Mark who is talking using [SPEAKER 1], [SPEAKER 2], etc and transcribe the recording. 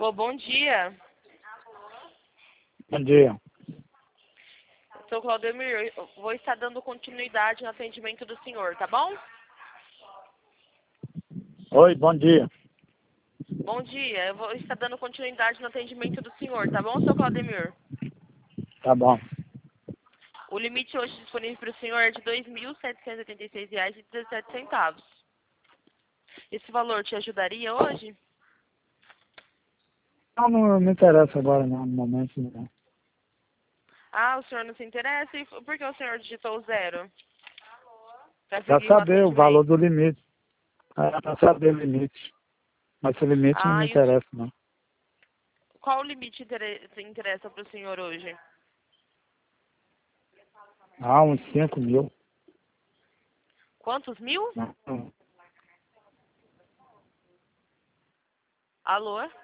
[SPEAKER 1] Alô, bom dia.
[SPEAKER 2] Bom dia.
[SPEAKER 1] Sou Claudemir. Eu vou estar dando continuidade no atendimento do senhor, tá bom?
[SPEAKER 2] Oi, bom dia.
[SPEAKER 1] Bom dia. Eu vou estar dando continuidade no atendimento do senhor, tá bom, seu Claudemir?
[SPEAKER 2] Tá bom.
[SPEAKER 1] O limite hoje disponível para o senhor é de R$ 2.786,17. Esse valor te ajudaria hoje?
[SPEAKER 2] Não me interessa agora, não, no momento. Não.
[SPEAKER 1] Ah, o senhor não se interessa? E por que o senhor digitou 0? Para
[SPEAKER 2] Pra
[SPEAKER 1] seguir o
[SPEAKER 2] saber o valor
[SPEAKER 1] atendimento.
[SPEAKER 2] do limite. Pra saber o limite. Mas o limite não
[SPEAKER 1] Ah,
[SPEAKER 2] me interessa, não.
[SPEAKER 1] qual o limite interessa para o senhor hoje?
[SPEAKER 2] Uns 5.000.
[SPEAKER 1] Quantos mil?
[SPEAKER 2] Não.
[SPEAKER 1] Alô?